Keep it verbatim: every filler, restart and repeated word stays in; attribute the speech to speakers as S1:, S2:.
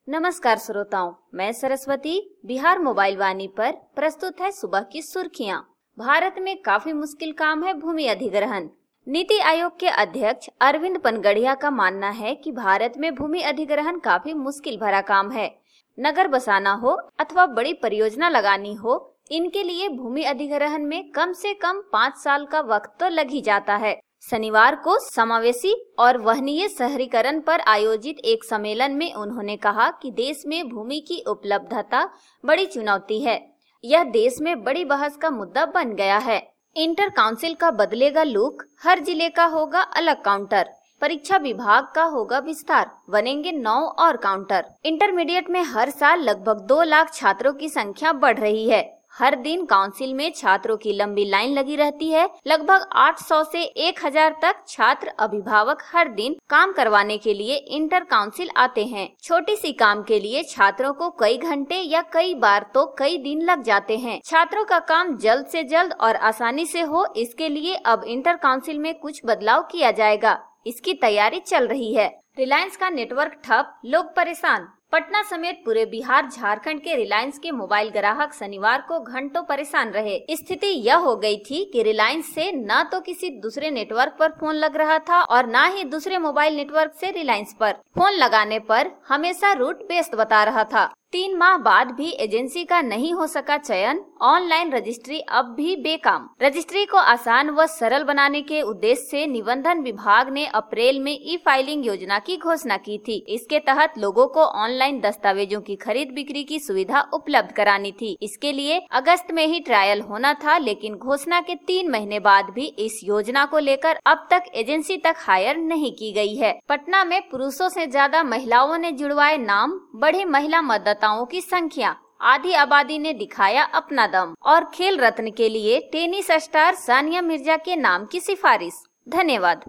S1: नमस्कार श्रोताओं, मैं सरस्वती बिहार मोबाइल वाणी पर प्रस्तुत है सुबह की सुर्खियां। भारत में काफी मुश्किल काम है भूमि अधिग्रहण। नीति आयोग के अध्यक्ष अरविंद पनगड़िया का मानना है कि भारत में भूमि अधिग्रहण काफी मुश्किल भरा काम है। नगर बसाना हो अथवा बड़ी परियोजना लगानी हो, इनके लिए भूमि अधिग्रहण में कम से कम पाँच साल का वक्त तो लग ही जाता है। शनिवार को समावेशी और वहनीय शहरीकरण पर आयोजित एक सम्मेलन में उन्होंने कहा कि देश में भूमि की उपलब्धता बड़ी चुनौती है। यह देश में बड़ी बहस का मुद्दा बन गया है। इंटर काउंसिल का बदलेगा लुक, हर जिले का होगा अलग काउंटर, परीक्षा विभाग का होगा विस्तार, बनेंगे नौ और काउंटर। इंटरमीडिएट में हर साल लगभग दो लाख छात्रों की संख्या बढ़ रही है। हर दिन काउंसिल में छात्रों की लंबी लाइन लगी रहती है। लगभग आठ सौ से एक हज़ार तक छात्र अभिभावक हर दिन काम करवाने के लिए इंटर काउंसिल आते हैं। छोटी सी काम के लिए छात्रों को कई घंटे या कई बार तो कई दिन लग जाते हैं। छात्रों का काम जल्द से जल्द और आसानी से हो, इसके लिए अब इंटर काउंसिल में कुछ बदलाव किया जाएगा। इसकी तैयारी चल रही है। रिलायंस का नेटवर्क ठप, लोग परेशान। पटना समेत पूरे बिहार झारखंड के रिलायंस के मोबाइल ग्राहक शनिवार को घंटों परेशान रहे। स्थिति यह हो गई थी कि रिलायंस से न तो किसी दूसरे नेटवर्क पर फोन लग रहा था और न ही दूसरे मोबाइल नेटवर्क से रिलायंस पर। फोन लगाने पर हमेशा रूट व्यस्त बता रहा था। तीन माह बाद भी एजेंसी का नहीं हो सका चयन। ऑनलाइन रजिस्ट्री अब भी बेकाम। रजिस्ट्री को आसान व सरल बनाने के उद्देश्य से निबंधन विभाग ने अप्रैल में ई फाइलिंग योजना की घोषणा की थी। इसके तहत लोगों को ऑनलाइन दस्तावेजों की खरीद बिक्री की सुविधा उपलब्ध करानी थी। इसके लिए अगस्त में ही ट्रायल होना था, लेकिन घोषणा के तीन महीने बाद भी इस योजना को लेकर अब तक एजेंसी तक हायर नहीं की गई है। पटना में पुरुषों से ज्यादा महिलाओं ने जुड़वाए नाम, बढ़ी महिला मतदाताओं की संख्या, आधी आबादी ने दिखाया अपना दम और खेल रत्न के लिए टेनिस स्टार सानिया मिर्जा के नाम की सिफारिश। धन्यवाद।